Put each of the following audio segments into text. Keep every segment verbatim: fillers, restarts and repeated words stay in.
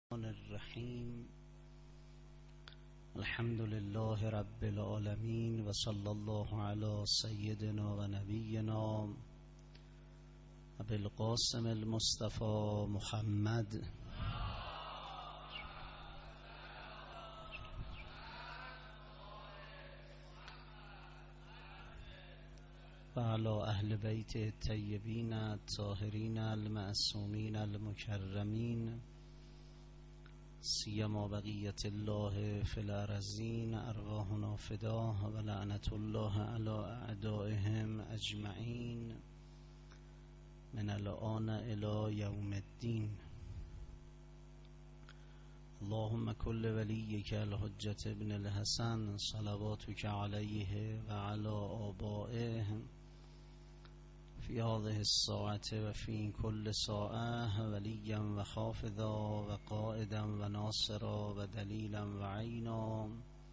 الرحیم الحمد لله رب العالمین و صلی الله علی سیدنا و نبینا ابی القاسم المصطفى محمد و علی اهل بیت الطیبین الطاهرین المعصومین المکرمین سیما بقیت الله فی الارضین ارواحنا فداه و لعنت الله علی اعدائهم اجمعین من الآن الی یوم الدین. اللهم کل ولیک الحجة ابن الحسن صلواتک علیه و علی آبائه فی هذه الساعة و فی کل ساعة ولیا و حافظا و قائدا و ناصرا و دلیلا و عینا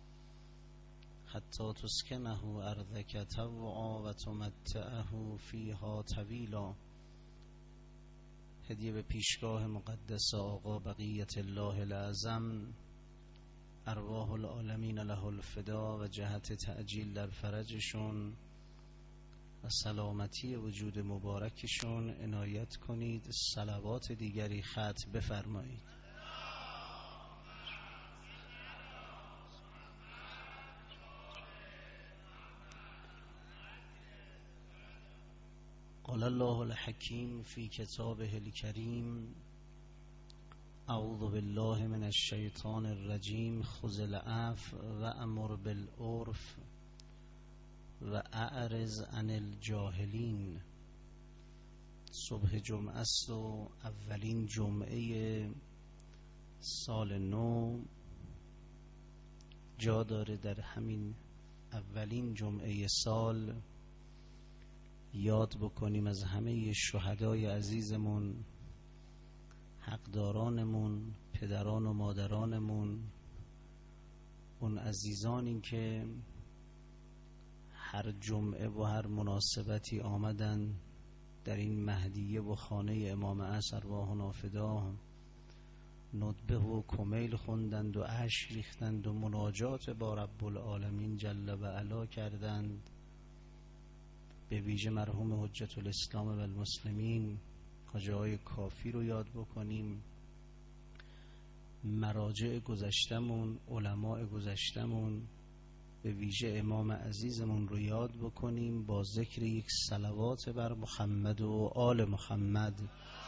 حتی تسکنه ارضک طوعا و تمتعه فیها طویلا. هدیه به پیشگاه مقدس آقا بقیت الله العظم، ارواح العالمین له الفدا و جهت تعجیل در فرجشون و سلامتی وجود مبارکشون عنایت کنید. صلوات دیگری ختم بفرمایید. قال الله الحکیم فی کتابه الکریم اعوذ بالله من الشیطان الرجیم خذ العفو و امر بالعرف و اعرض عن الجاهلین. صبح جمعه است و اولین جمعه سال نو جا داره در همین اولین جمعه سال یاد بکنیم از همه شهدای عزیزمون، حقدارانمون، پدران و مادرانمون، اون عزیزانی که هر جمعه و هر مناسبتی آمدن در این مهدیه و خانه امام عصر ارواحنا فدا ندبه و کمیل خوندند و اشک ریختند و مناجات با رب العالمین جل و علا کردند. به ویژه مرحوم حجت الاسلام و المسلمین حاجی های کافی رو یاد بکنیم، مراجع گذشتمون، علماء گذشتمون، به ویژه امام عزیزمون رو یاد بکنیم با ذکر یک صلوات بر محمد و آل محمد.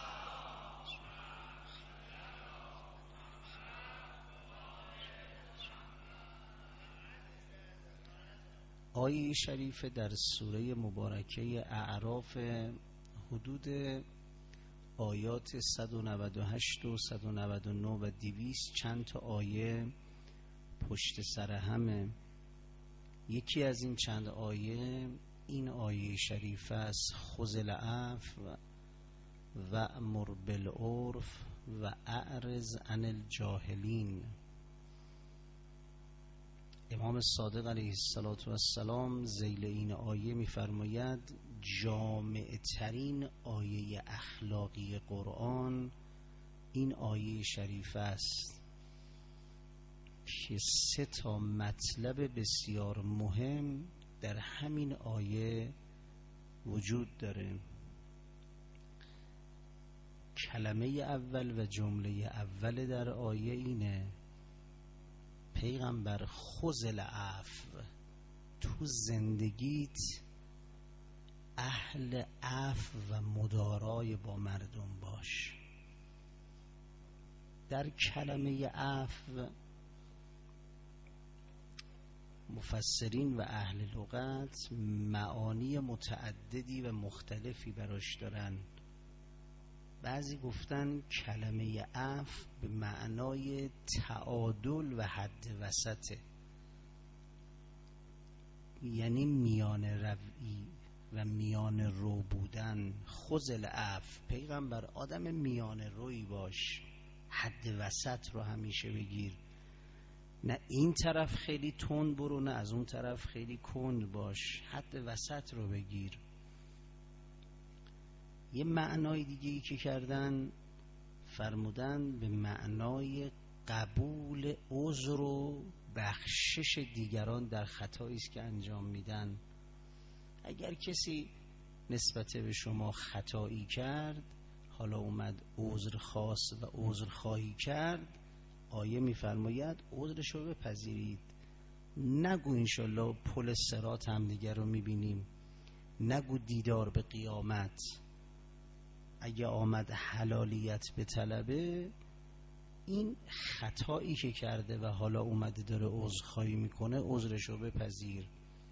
آیه شریف در سوره مبارکه اعراف حدود آیات صد و نود و هشت و صد و نود و نه و دویست چند تا آیه پشت سر همه. یکی از این چند آیه این آیه شریف است: خذ العفو و امر بالعرف و اعرض عن الجاهلین. امام صادق علیه السلام ذیل این آیه می‌فرماید جامع ترین آیه اخلاقی قرآن این آیه شریف است که سه تا مطلب بسیار مهم در همین آیه وجود داره. کلمه اول و جمله اول در آیه اینه: پیغمبر خذ العفو، تو زندگیت اهل عفو و مدارای با مردم باش. در کلمه عفو مفسرین و اهل لغت معانی متعددی و مختلفی براش دارن. بعضی گفتن کلمه عفو به معنای تعادل و حد وسطه، یعنی میان روی و میان رو بودن. خذ العفو، پیغمبر آدم میان روی باش، حد وسط رو همیشه بگیر، نه این طرف خیلی تند برو نه از اون طرف خیلی کند باش، حد وسط رو بگیر. یه معنای دیگه ای که کردن فرمودن به معنای قبول عذر و بخشش دیگران در خطایی است که انجام میدن. اگر کسی نسبت به شما خطایی کرد، حالا اومد عذر خواست و عذر خواهی کرد، آیه میفرماید عذرش رو بپذیرید. نگو انشالله پل صراط هم دیگر رو میبینیم، نگو دیدار به قیامت. اگه آمد حلالیت به طلبه، این خطایی که کرده و حالا اومده داره عذرخواهی میکنه، عذرش رو بپذیر.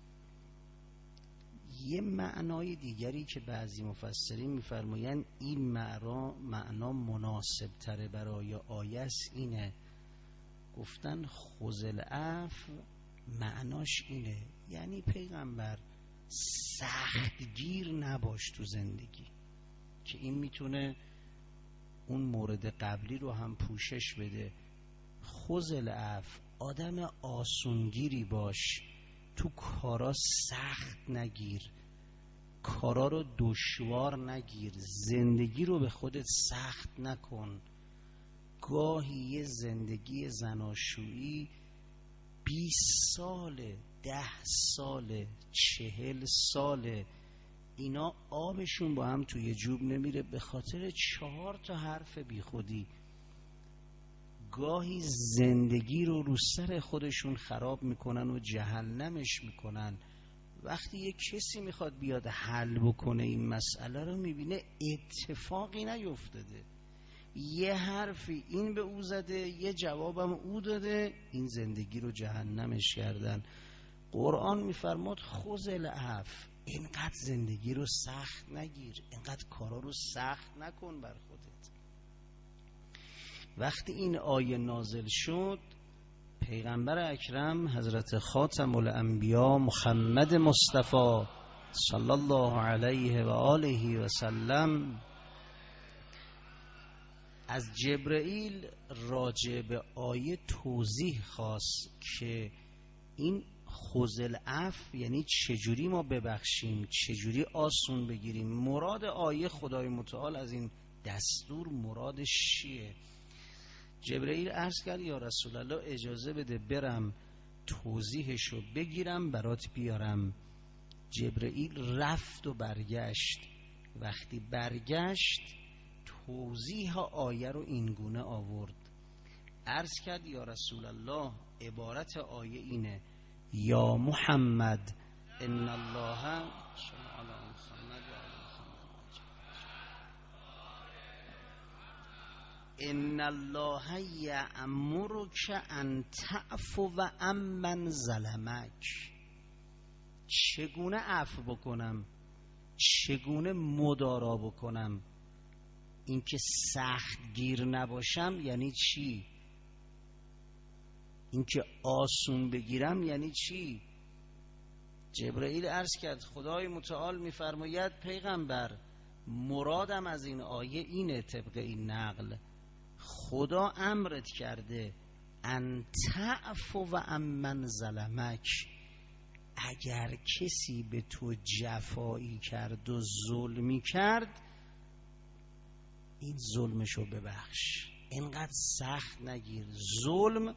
یه معنای دیگری که بعضی مفسرین میفرمایند این معنا معنا مناسب تره برای آیه است، اینه. گفتن خذ العفو معناش اینه، یعنی پیغمبر سختگیر نباش تو زندگی، که این میتونه اون مورد قبلی رو هم پوشش بده. خذ العفو، آدم آسونگیری باش، تو کارا سخت نگیر، کارا رو دشوار نگیر، زندگی رو به خودت سخت نکن. گاهی یه زندگی زناشویی بیست ساله، ده ساله، چهل ساله، اینا آبشون با هم توی جوب نمیره به خاطر چهار تا حرف بی خودی. گاهی زندگی رو رو سر خودشون خراب میکنن و جهنمش میکنن. وقتی یک کسی میخواد بیاد حل بکنه این مسئله رو، میبینه اتفاقی نیفتاده، یه حرفی این به او زده، یه جوابم او داده، این زندگی رو جهنمش کردن. قرآن میفرماد خذ العفو، اینقدر زندگی رو سخت نگیر، اینقدر کارا رو سخت نکن بر خودت. وقتی این آیه نازل شد، پیغمبر اکرم حضرت خاتم الانبیا محمد مصطفی صلی الله علیه و آله و سلم از جبرئیل راجع به آیه توضیح خواست که این خذ العفو یعنی چجوری ما ببخشیم، چجوری آسون بگیریم. مراد آیه خدای متعال از این دستور مرادش چیه؟ جبرئیل عرض کرد یا رسول الله اجازه بده برم توضیحشو بگیرم برات بیارم. جبرئیل رفت و برگشت. وقتی برگشت توضیح آیه رو اینگونه آورد. عرض کرد یا رسول الله عبارت آیه اینه: یا محمد ان الله ان الله یأمرک ان تعفو و عمن ظلمک. چگونه عفو بکنم، چگونه مدارا بکنم؟ اینکه سخت گیر نباشم یعنی چی؟ اینکه آسون بگیرم یعنی چی؟ جبرئیل عرض کرد خدای متعال میفرماید پیغمبر مرادم از این آیه اینه، طبق این نقل خدا امرت کرده ان تعفو و عمن ظلمک، اگر کسی به تو جفایی کرد و ظلمی کرد این ظلمشو ببخش، اینقدر سخت نگیر. ظلم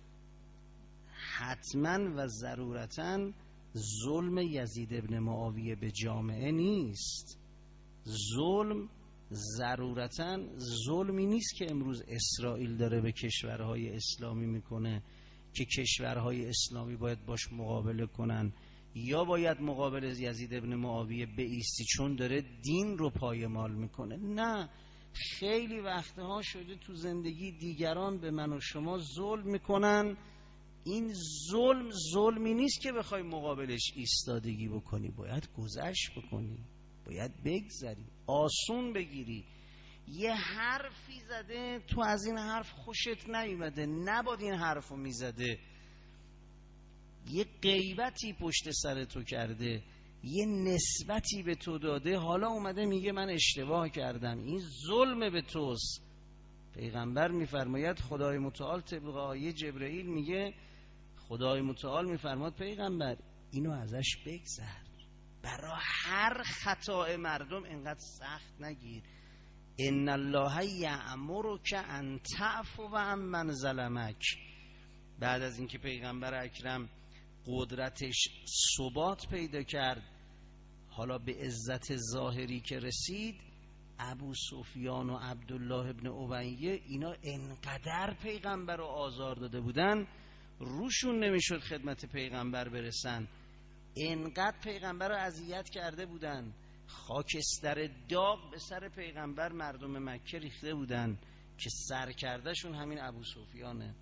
حتما و ضرورتا ظلم یزید ابن معاویه به جامعه نیست. ظلم ضرورتا ظلمی نیست که امروز اسرائیل داره به کشورهای اسلامی میکنه که کشورهای اسلامی باید باش مقابله کنن یا باید مقابل یزید ابن معاویه بایستی چون داره دین رو پایمال میکنه. نه، خیلی وقتها شده تو زندگی دیگران به من و شما ظلم میکنن، این ظلم ظلمی نیست که بخوای مقابلش ایستادگی بکنی، باید گذشت بکنی، باید بگذری، آسون بگیری. یه حرفی زده تو از این حرف خوشت نیومده، نباید این حرفو میزده. یه غیبتی پشت سر تو کرده، یه نسبتی به تو داده، حالا اومده میگه من اشتباه کردم، این ظلم به توست. پیغمبر میفرماید خدای متعال طبق آیه جبرئیل میگه خدای متعال میفرماد پیغمبر اینو ازش بگذر، برای هر خطای مردم اینقدر سخت نگیر. ان الله یأمرک ان تعفو عن من ظلمک. بعد از اینکه پیغمبر اکرم قدرتش ثبات پیدا کرد، حالا به عزت ظاهری که رسید، ابو سفیان و عبدالله ابن امیه اینا انقدر پیغمبر رو آزار داده بودن روشون نمیشد خدمت پیغمبر برسن، انقدر پیغمبر رو اذیت کرده بودن، خاکستر داغ به سر پیغمبر مردم مکه ریخته بودن که سرکردهشون همین ابو سفیانه.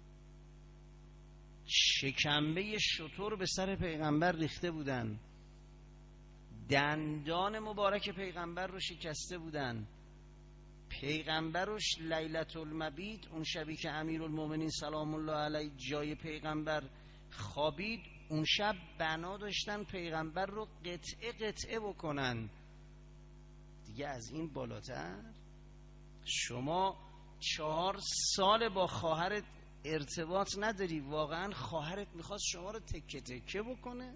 شکمبه شتر به سر پیغمبر ریخته بودن، دندان مبارک پیغمبر رو شکسته بودن. پیغمبر روش لیلة المبیت، اون شبی که امیرالمومنین سلام الله علیه جای پیغمبر خوابید، اون شب بنا داشتن پیغمبر رو قطعه قطعه بکنن. دیگه از این بالاتر شما چهار سال با خواهرت ارتباط نداری، واقعا خواهرت میخواست شما رو تکه تکه بکنه؟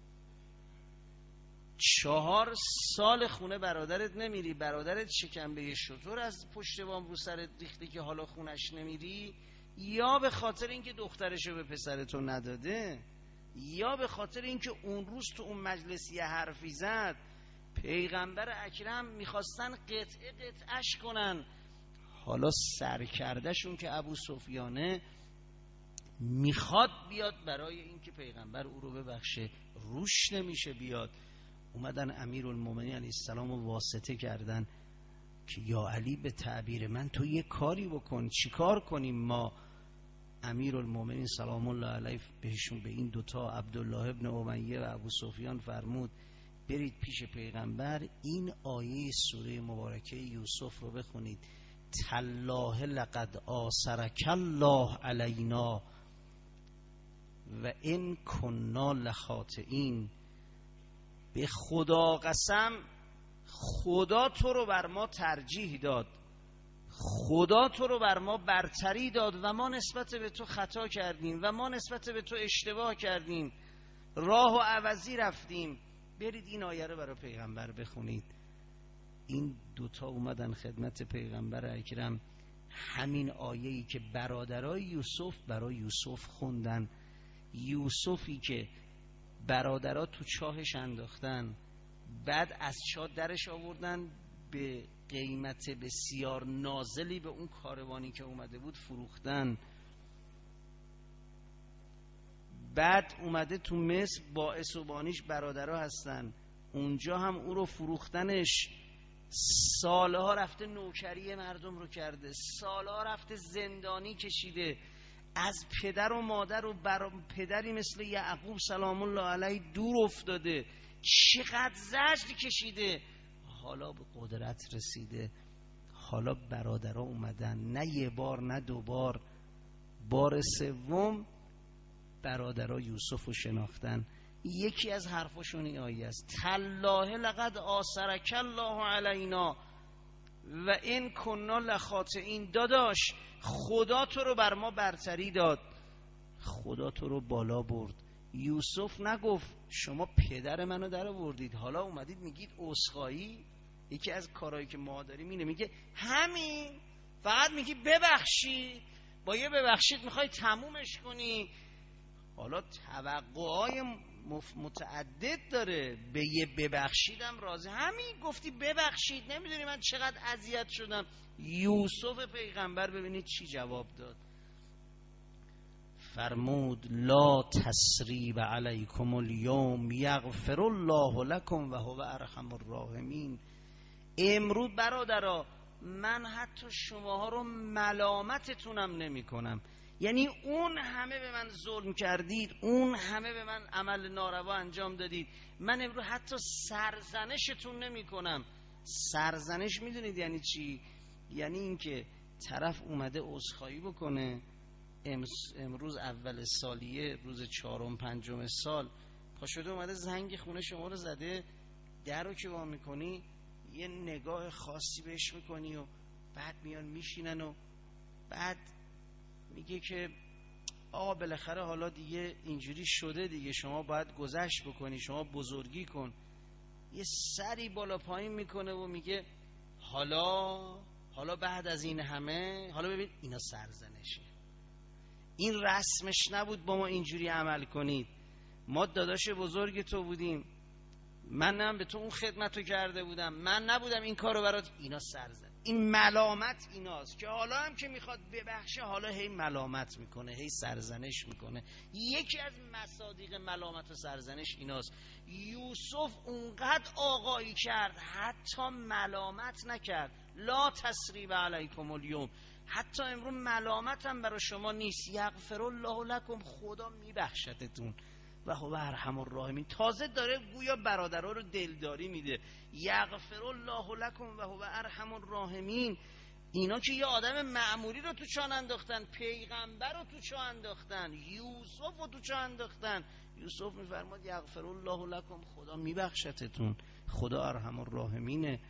چهار سال خونه برادرت نمیری، برادرت شکمبه شتر از پشت بام رو سرت ریخته که حالا خونش نمیری؟ یا به خاطر اینکه دخترشو به پسرتو نداده، یا به خاطر اینکه اون روز تو اون مجلس یه حرفی زد پیغمبر اکرم میخواستن قطعه قطعش کنن. حالا سرکردهشون که ابو سفیانه میخواد بیاد برای اینکه پیغمبر او رو ببخشه، روش نمیشه بیاد. اومدن امیرالمومنین علیه السلام رو واسطه کردن که یا علی به تعبیر من تو یه کاری بکن، چی کار کنیم ما؟ امیرالمومنین سلام الله علیه بهشون، به این دوتا عبدالله ابن امیه و ابو سفیان فرمود برید پیش پیغمبر، این آیه سوره مبارکه یوسف رو بخونید، تالله لقد آثرک الله علینا و ان کنا لخاطئین. به خدا قسم خدا تو رو بر ما ترجیح داد، خدا تو رو بر ما برتری داد و ما نسبت به تو خطا کردیم و ما نسبت به تو اشتباه کردیم، راه و عوضی رفتیم. برید این آیه رو برای پیغمبر بخونید. این دوتا اومدن خدمت پیغمبر اکرم، همین آیه‌ای که برادرای یوسف برای یوسف خوندن، یوسفی که برادرها تو چاهش انداختن، بعد از چاه درش آوردن، به قیمت بسیار نازلی به اون کاروانی که اومده بود فروختن، بعد اومده تو مصر باعث و بانیش برادرها هستن، اونجا هم او رو فروختنش، سالها رفته نوکری مردم رو کرده، سالها رفته زندانی کشیده، از پدر و مادر و بر پدری مثل یعقوب سلام الله علیه دور افتاده، چقدر زجر کشیده، حالا به قدرت رسیده. حالا برادرها اومدن، نه یه بار نه دو بار، بار سوم برادرها یوسف رو شناختن. یکی از حرفاشون این آیه است، تالله لقد آثرک الله علینا و ان کنا لخاطئین. داداش خدا تو رو بر ما برتری داد، خدا تو رو بالا برد. یوسف نگفت شما پدر منو در آوردید حالا اومدید میگید عذرخواهی؟ یکی از کارهایی که ما داریم اینه، میگه همین، فقط میگی ببخشید، با یه ببخشید میخوای تمومش کنی. حالا توقعهای متعدد داره، به یه ببخشیدم راضی، همین گفتی ببخشید، نمیدونی من چقدر اذیت شدم. یوسف پیغمبر ببینید چی جواب داد، فرمود لا تسریب علیکم الیوم یغفر الله لکم و هو ارحم الراحمین. امروز برادرها من حتی شماها رو ملامتتونم نمی کنم، یعنی اون همه به من ظلم کردید، اون همه به من عمل ناروا انجام دادید، من امروز حتی سرزنشتون نمی کنم. سرزنش میدونید یعنی چی؟ یعنی اینکه طرف اومده عذرخواهی بکنه، امروز اول سالیه، روز چهارم پنجم سال، پا شده اومده زنگ خونه شما رو زده، در رو که وا میکنی یه نگاه خاصی بهش میکنی و بعد میان میشینن و بعد میگه که آقا بالاخره حالا دیگه اینجوری شده دیگه، شما باید گذشت بکنی، شما بزرگی کن. یه سری بالا پایین میکنه و میگه حالا حالا بعد از این همه، حالا ببین اینا سرزنشه، این رسمش نبود با ما اینجوری عمل کنید، ما داداش بزرگ تو بودیم، من نم به تو اون خدمتو کرده بودم، من نبودم این کارو برات. اینا سرزن، این ملامت ایناست که حالا هم که میخواد ببخشه، حالا هی ملامت میکنه، هی سرزنش میکنه. یکی از مصادیق ملامت و سرزنش ایناست. یوسف اونقدر آقایی کرد حتی ملامت نکرد. لا تسریب علیکم الیوم، حتی امروز ملامت هم برای شما نیست. یغفر الله لکم، خدا میبخشتتون و هو ارحم الراحمین. تازه داره گویا برادرها رو دلداری میده. یغفر الله لکم و هو ارحم الراحمین. اینا که یه آدم معمولی رو تو چاه انداختن، پیغمبر رو تو چاه انداختن، یوسف رو تو چاه انداختن. یوسف میفرماد یغفر الله لکم، خدا میبخشتتون، خدا ارحم الراحمینه.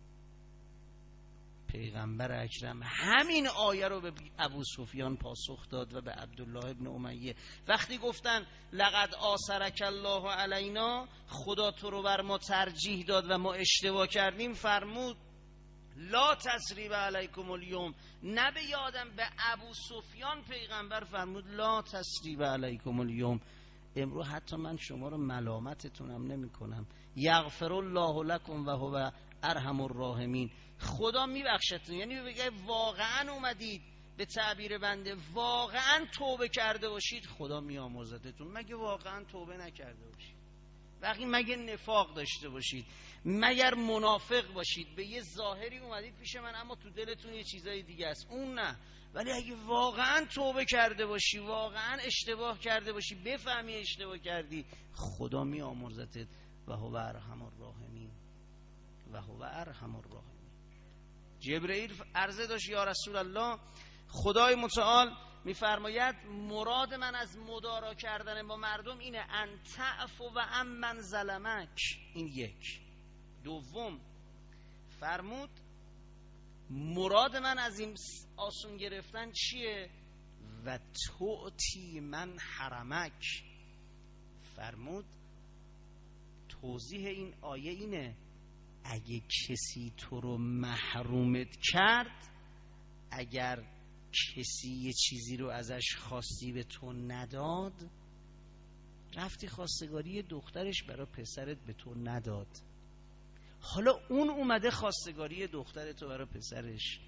پیغمبر اکرم همین آیه رو به ابو سفیان پاسخ داد و به عبدالله ابن امیه. وقتی گفتن لقد آثرک الله علینا، خدا تو رو بر ما ترجیح داد و ما اشتباه کردیم، فرمود لا تسریب علیکم الیوم. نه به یادم، به ابو سفیان پیغمبر فرمود لا تسریب علیکم الیوم. امروز حتی من شما رو ملامتتونم نمی کنم. یغفر الله لکم و هو ارحم الراحمین، خدا میبخشتون. یعنی بگه واقعا اومدید، به تعبیر بنده واقعا توبه کرده باشید، خدا میامرزتتون. مگه واقعا توبه نکرده باشید؟ وقتی مگه نفاق داشته باشید؟ مگر منافق باشید؟ به یه ظاهری اومدید پیش من اما تو دلتون یه چیزای دیگه است، اون نه. ولی اگه واقعا توبه کرده باشی، واقعا اشتباه کرده باشی، بفهمی اشتباه کردی، خدا میامرزتت و هو ارحم الراحمین و هو ارحم الراحمین. جبرئیل عرضه داشت یا رسول الله، خدای متعال میفرماید مراد من از مدارا کردن با مردم اینه ان تعفو و امن ظلمک. این یک. دوم فرمود مراد من از این آسون گرفتن چیه؟ و تؤتی من حرمک. فرمود توضیح این آیه اینه اگه کسی تو رو محرومت کرد، اگر کسی یه چیزی رو ازش خواستی به تو نداد، رفتی خواستگاری دخترش برای پسرت به تو نداد، حالا اون اومده خواستگاری دختر تو برای پسرش.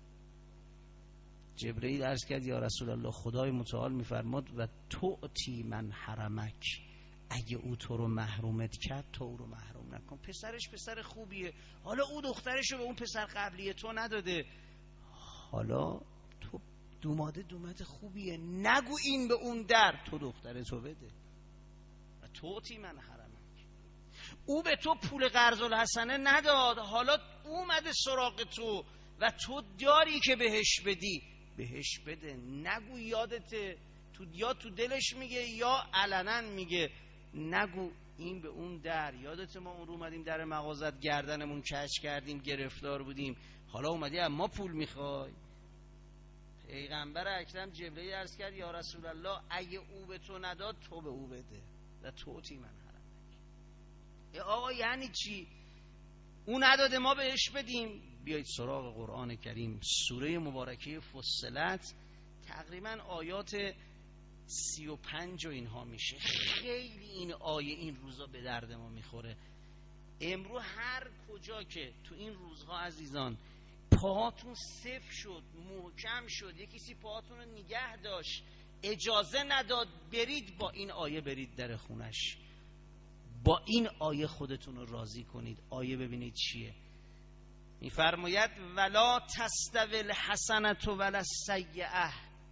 جبرئیل عرض کرد یا رسول الله، خدای متعال میفرماد و تؤتی من حرمک، اگه او تو رو محرومت کرد تو او رو محروم نکن. پسرش پسر خوبیه، حالا او دخترش رو به اون پسر قبلی تو نداده، حالا تو دوماده دوماده خوبیه، نگو این به اون در، تو دختر تو بده. و تؤتی من حرمک، او به تو پول قرض الحسنه نداد، حالا اومده سراغ تو و تو داری که بهش بدی، بهش بده. نگو یادته، تو یا تو دلش میگه یا علنا میگه، نگو این به اون در. یادت ما اون رو اومدیم در مغازت گردنمون کج کردیم، گرفتار بودیم، حالا اومدی اما پول میخوای. پیغمبر اکرم جبرئیل عرض کرد یا رسول الله اگه او به تو نداد تو به او بده و توتی من حرمک. ای آقا یعنی چی؟ او نداده ما بهش بدیم؟ بیایید سراغ قرآن کریم، سوره مبارکه فصلت، تقریبا آیات سی و پنج و اینها میشه. خیلی این آیه این روزا به درد ما میخوره. امروز هر کجا که تو این روزها عزیزان پاهاتون صف شد، محکم شد، یکی سی پاهاتون رو نگه داشت، اجازه نداد برید، با این آیه برید در خونش، با این آیه خودتون رو راضی کنید. آیه ببینید چیه میفرماید ولا تستوی الحسنة ولا السیئة.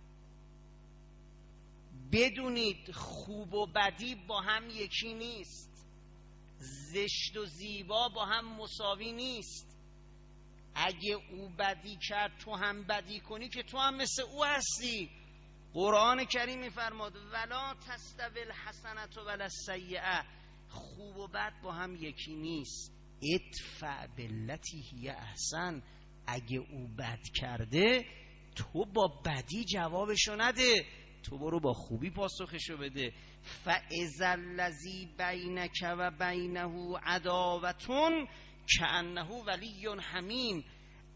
بدونید خوب و بدی با هم یکی نیست، زشت و زیبا با هم مساوی نیست. اگه او بدی کرد تو هم بدی کنی که تو هم مثل او هستی. قرآن کریم میفرماد ولا تستوی الحسنة ولا السیئة، خوب و بد با هم یکی نیست. ادفع بالتی هی احسن، اگه او بد کرده تو با بدی جوابشو نده، تو برو با خوبی پاسخشو بده. فاذا الذی بینک و بینه عداوة کأنه ولی حمیم.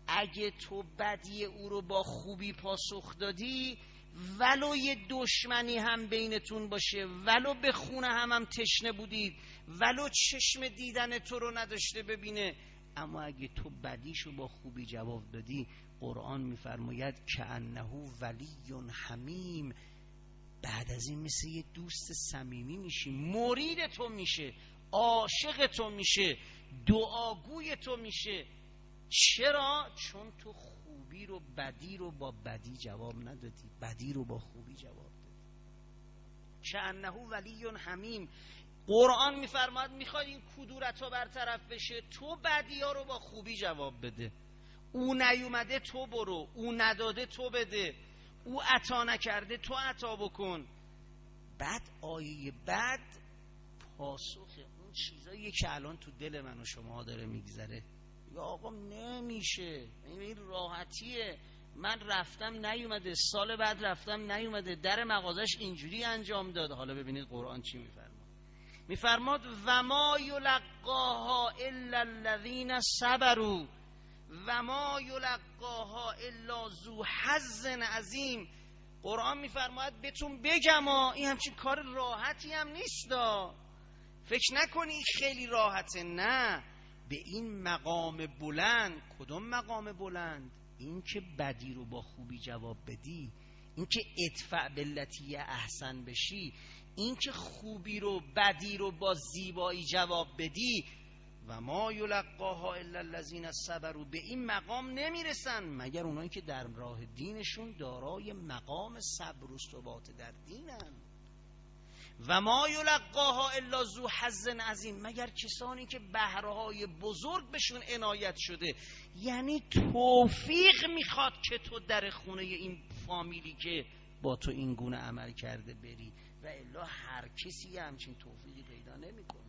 اگه تو بدی او رو با خوبی پاسخ دادی، ولو یه دشمنی هم بینتون باشه، ولو به خونه هم هم تشنه بودید، ولو چشم دیدن تو رو نداشته ببینه، اما اگه تو بدیشو با خوبی جواب دادی، قرآن میفرماید کأنه ولی حمیم، بعد از این مثل یه دوست صمیمی میشی، مرید تو میشه، عاشق تو میشه، دعاگوی تو میشه. چرا؟ چون تو خوبی رو بدی رو با بدی جواب ندادی، بدی رو با خوبی جواب دادی. کأنه ولی حمیم. قرآن میفرماد میخواد این کدورت ها برطرف بشه، تو بدی ها رو با خوبی جواب بده. او نیومده تو برو، او نداده تو بده، او عطا نکرده تو عطا بکن. بعد آیه بعد پاسخ اون چیزاییه که الان تو دل من و شما داره میگذره. یا آقا نمیشه، این راحتیه، من رفتم نیومده، سال بعد رفتم نیومده، در مغازش اینجوری انجام داد. حالا ببینید قرآن چی میفرماد. میفرماد و ما یلقاها الا الذین صبروا و ما یلقاها الا ذو حظ عظیم. قرآن میفرماید بهتون بگم این همچین کار راحتی هم نیست، فکر نکنی خیلی راحته، نه، به این مقام بلند. کدوم مقام بلند؟ این که بدی رو با خوبی جواب بدی، این که ادفع بالتی احسن بشی، این که خوبی رو بدی رو با زیبایی جواب بدی. و ما یلقاها الا الذین صبروا، به این مقام نمیرسن مگر اونایی که در راه دینشون دارای مقام صبر و ثبات در دینن. و ما یلقاها الا ذو حظ عظیم، مگر کسانی که بهرهای بزرگ بهشون عنایت شده. یعنی توفیق میخواد که تو در خونه این فامیلی که با تو این گونه عمل کرده بری، و الا هر کسی همچین توفیقی پیدا نمیکنه.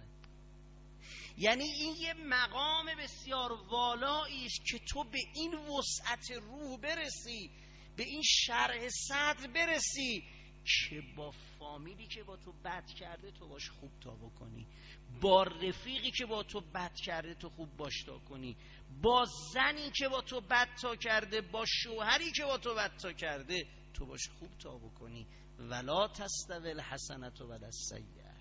یعنی این یه مقام بسیار والایی است که تو به این وسعت روح برسی، به این شرح صدر برسی که با فامیلی که با تو بد کرده تو باش خوب تا بکنی، با رفیقی که با تو بد کرده تو خوب باش تا کنی، با زنی که با تو بد تا کرده، با شوهری که با تو بد تا کرده تو باش خوب تا بکنی. ولا تستوی الحسنة ولا السیئة.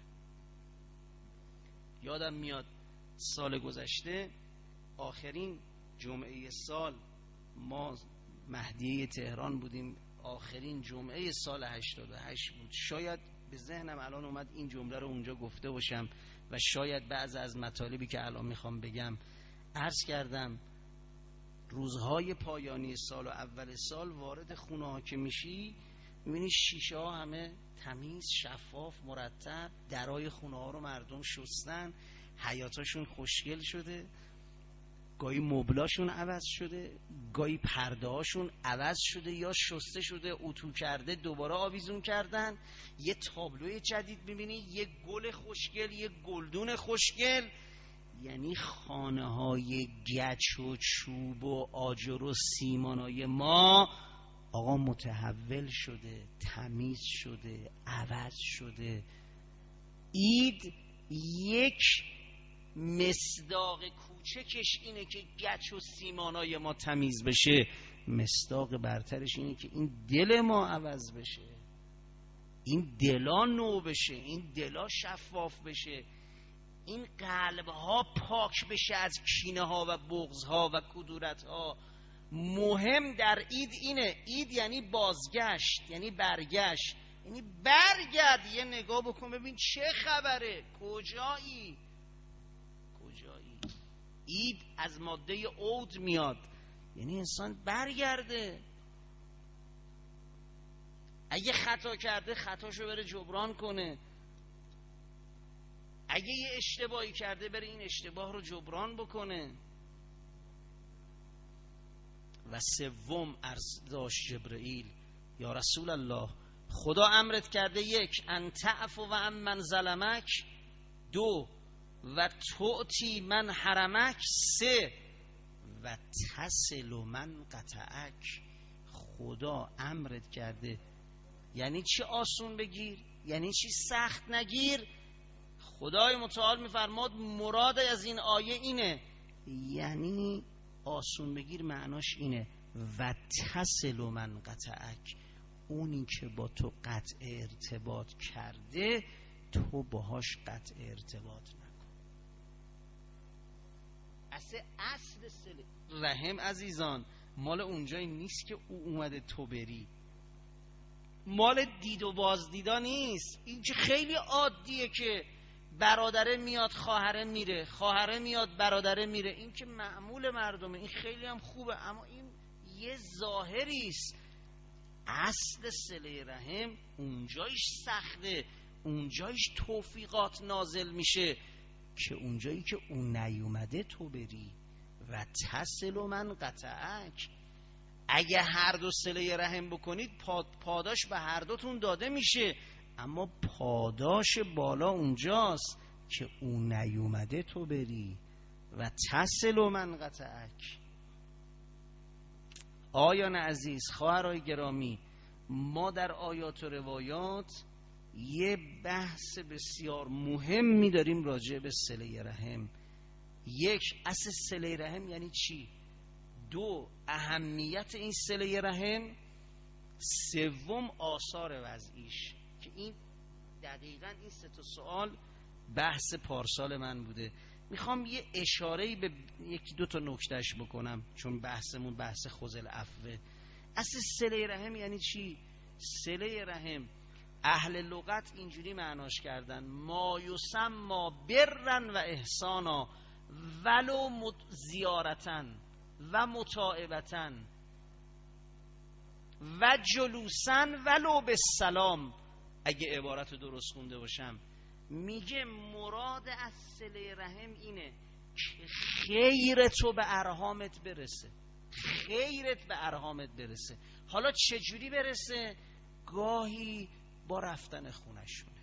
یادم میاد سال گذشته آخرین جمعه سال ما مهدیه تهران بودیم، آخرین جمعه سال هشتاد و هشت بود. شاید به ذهنم الان اومد این جمله رو اونجا گفته باشم و شاید بعض از مطالبی که الان میخوام بگم. عرض کردم روزهای پایانی سال و اول سال وارد خونه ها که میشی میبینی شیشه ها همه تمیز، شفاف، مرتب، درای خونه ها رو مردم شستن، حیاتاشون خوشگل شده، گاهی مبلاشون عوض شده، گاهی پرده هاشون عوض شده یا شسته شده، اتو کرده، دوباره آویزون کردن، یه تابلوی جدید میبینی، یه گل خوشگل، یه گلدون خوشگل. یعنی خانه های گچ و چوب و آجر و سیمانای ما آقا متحول شده، تمیز شده، عوض شده. عید یک مصداق کوچکش اینه که گچ و سیمانای ما تمیز بشه، مصداق برترش اینه که این دل ما عوض بشه، این دلا نو بشه، این دلا شفاف بشه، این قلب ها پاک بشه از کینه ها و بغض ها و کدورت ها. مهم در عید اینه. عید یعنی بازگشت، یعنی برگشت، یعنی برگرد یه نگاه بکن ببین چه خبره، کجایی کجایی. عید از ماده عود میاد، یعنی انسان برگرده، اگه خطا کرده خطاشو بره جبران کنه، اگه یه اشتباهی کرده بره این اشتباه رو جبران بکنه. و سوم عرض داشت جبرئیل یا رسول الله، خدا امرت کرده یک ان تعفو و عن من ظلمک، دو و تعطی من حرمک، سه و تصل من قطعک. خدا امرت کرده یعنی چی آسون بگیر، یعنی چی سخت نگیر. خدای متعال میفرماد مراد از این آیه اینه، یعنی آسون بگیر معناش اینه و تصل من قطعک، اونی که با تو قطع ارتباط کرده تو باهاش قطع ارتباط نکن. اصل اصل سل رحم عزیزان مال اونجایی نیست که او اومده تو بری، مال دید و بازدیدا نیست. این که خیلی عادیه که برادره میاد خواهره میره، خواهره میاد برادره میره، این که معمول مردمه، این خیلی هم خوبه، اما این یه ظاهری است. اصل صله رحم اونجایش سخته، اونجایش توفیقات نازل میشه که اونجایی که اون نیومده تو بری. و تصل و من قطعک، اگه هر دو صله رحم بکنید پاد پاداش به هر دوتون داده میشه، اما پاداش بالا اونجاست که اون نیومده تو بری. و تصل و من قطعک. آیان عزیز، خواهرای گرامی، ما در آیات و روایات یه بحث بسیار مهمی داریم راجع به صله رحم. یک، اصل صله رحم یعنی چی؟ دو، اهمیت این صله رحم. سوم، آثار وضعیش، که این دقیقاً این سه تا سوال بحث پارسال من بوده. میخوام یه اشاره‌ای به یکی دو تا نکتهش بکنم چون بحثمون بحث خذل عفوه. اصل صله رحم یعنی چی؟ صله رحم اهل لغت اینجوری معناش کردن: ما یسمى برا و احسانا ولو زیارتا و متاعبتا و جلوسا ولو بالسلام. اگه عبارت درست خونده باشم میگه مراد از صله رحم اینه که خیر تو به ارحامت برسه، خیرت به ارحامت برسه. حالا چجوری برسه؟ گاهی با رفتن خونشونه،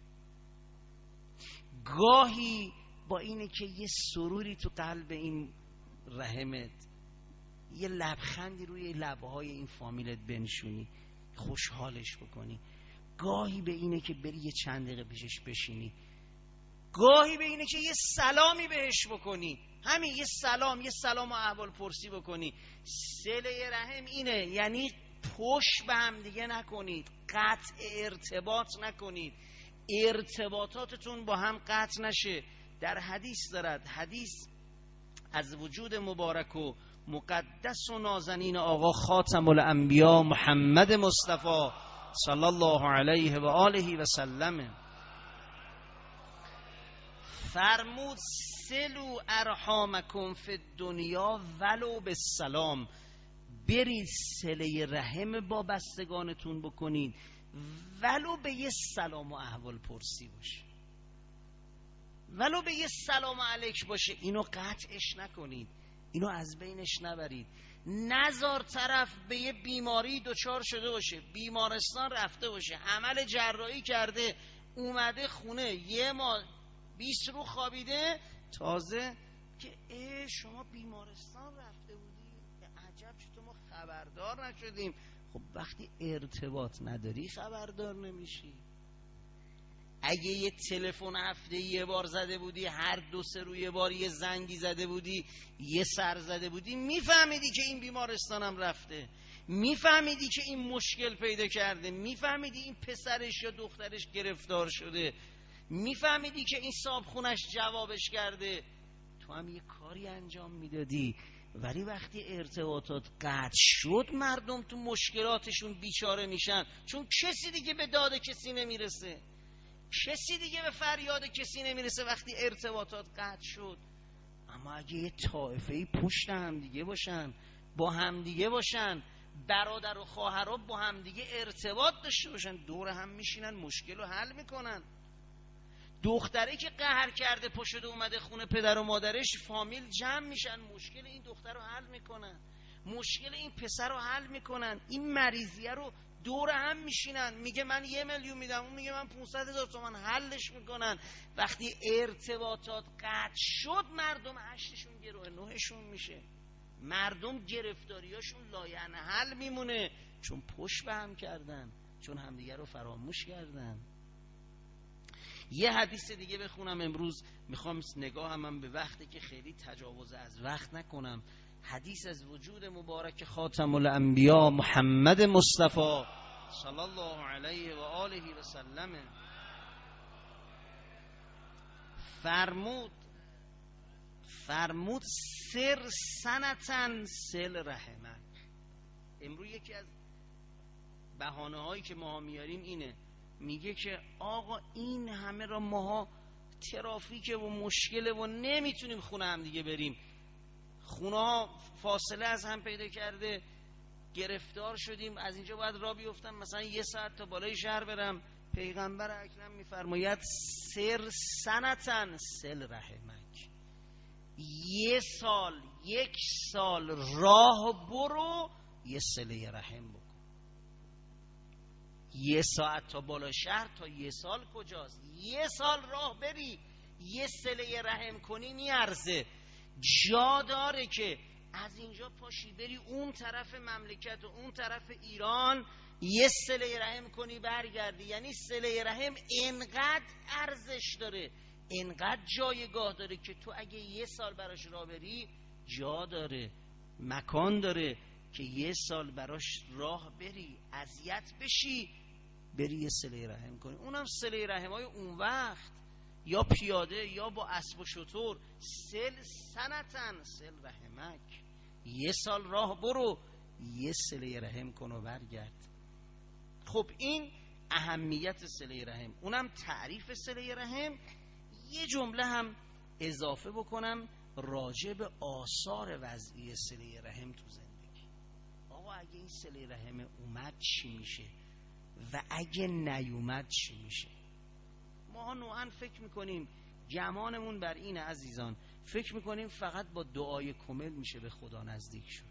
گاهی با اینه که یه سروری تو قلب این رحمت، یه لبخندی روی لبهای این فامیلت بنشونی، خوشحالش بکنی. گاهی به اینه که بری یه چند دقیقه پیشش بشینی، گاهی به اینه که یه سلامی بهش بکنی، همین یه سلام، یه سلام و احوال پرسی بکنی. صله رحم اینه، یعنی پشت به هم دیگه نکنید، قطع ارتباط نکنید، ارتباطاتتون با هم قطع نشه. در حدیث دارد، حدیث از وجود مبارک و مقدس و نازنین آقا خاتم الانبیا محمد مصطفی صلی الله علیه و آله و سلم فرمود: سلو ارحامکم فی الدنیا ولو بالسلام. برید صله رحم با بستگانتون بکنید ولو به یه سلام و احوال پرسی باشه، ولو به یه سلام علیک باشه. اینو قطعش نکنید، اینو از بینش نبرید. نزار طرف به یه بیماری دچار شده باشه، بیمارستان رفته باشه، عمل جراحی کرده، اومده خونه یه ماه بیست رو خوابیده، تازه که ای شما بیمارستان رفته بودی، عجب چطور ما خبردار نشدیم. خب وقتی ارتباط نداری خبردار نمیشی. اگه یه تلفن هفته یه بار زده بودی، هر دو سه رو یه بار یه زنگی زده بودی، یه سر زده بودی، میفهمیدی که این بیمارستانم رفته، میفهمیدی که این مشکل پیدا کرده، میفهمیدی این پسرش یا دخترش گرفتار شده، میفهمیدی که این صاحبخونش جوابش کرده، تو هم یه کاری انجام میدادی. ولی وقتی ارتباطات قطع شد مردم تو مشکلاتشون بیچاره میشن، چون کسی دیگه به داد کسی نمیرسه، کسی دیگه به فریاد کسی نمیرسه وقتی ارتباطات قطع شد. اما اگه یه طایفه‌ای پشت هم دیگه باشن، با هم دیگه باشن، برادر و خواهرها با هم دیگه ارتباط داشته باشن، دور هم میشینن مشکل رو حل میکنن. دختره که قهر کرده پشت اومده خونه پدر و مادرش، فامیل جمع میشن، مشکل این دختر رو حل میکنن، مشکل این پسر رو حل میکنن. این مریضیه رو دور هم میشینن، میگه من یه میلیون میدم، اون میگه من پانصد هزار تومان، حلش میکنن. وقتی ارتباطات قطع شد مردم هشتشون گروه نهشون میشه، مردم گرفتاریاشون لایعن حل میمونه، چون پشت به هم کردن، چون همدیگه رو فراموش کردن. یه حدیث دیگه بخونم امروز، میخوام نگاه هم, هم به وقتی که خیلی تجاوز از وقت نکنم. حدیث از وجود مبارک خاتم الانبیا محمد مصطفی صلی الله علیه و آله و سلم فرمود فرمود سر سنتن سل رحمک. امروز یکی از بهانه هایی که ما میاریم اینه، میگه که آقا این همه را ماها ترافیکه و مشکله و نمیتونیم خونه هم دیگه بریم، خونه ها فاصله از هم پیدا کرده، گرفتار شدیم، از اینجا باید راه بیفتم مثلا یه ساعت تا بالای شهر برم. پیغمبر اکرم میفرماید سر سنتن سل رحمک، یه سال یک سال راه برو یه صله رحم بکن. یه ساعت تا بالا شهر تا یه سال کجاست؟ یه سال راه بری یه صله رحم کنی میارزه. جا داره که از اینجا پاشی بری اون طرف مملکت و اون طرف ایران یه صله رحم کنی برگردی. یعنی صله رحم انقدر ارزش داره، انقدر جایگاه داره که تو اگه یه سال براش راه بری جا داره، مکان داره که یه سال براش راه بری، اذیت بشی، بری یه صله رحم کنی. اونم صله رحم های اون وقت یا پیاده یا با اسب و شتر. سل سنتن سل رحمک، یه سال راه برو یه صله رحم کن و برگرد. خب این اهمیت صله رحم، اونم تعریف صله رحم. یه جمله هم اضافه بکنم راجع به آثار وضعی صله رحم تو زندگی. آقا اگه این صله رحم اومد چی میشه و اگه نیومد چی میشه؟ ما نوعا فکر میکنیم، گمانمون بر اینه عزیزان، فکر میکنیم فقط با دعای کامل میشه به خدا نزدیک شد.